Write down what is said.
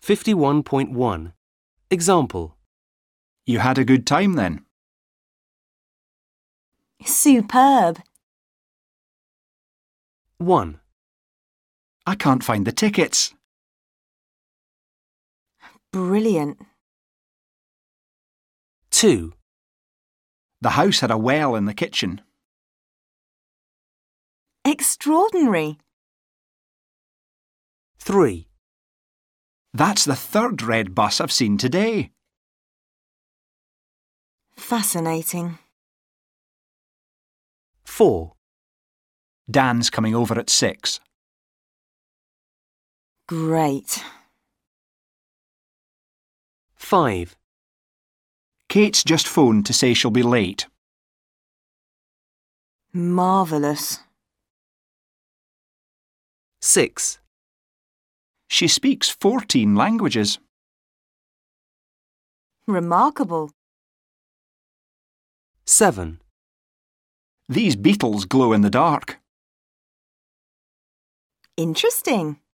51.1. Example. You had a good time then? Superb. 1, I can't find the tickets. Brilliant. 2, The house had a well in the kitchen. Extraordinary. 3, That's the third red bus I've seen today. Fascinating. 4, Dan's coming over at 6. Great. 5, Kate's just phoned to say she'll be late. Marvellous. 6, She speaks 14 languages. Remarkable. 7, These beetles glow in the dark. Interesting.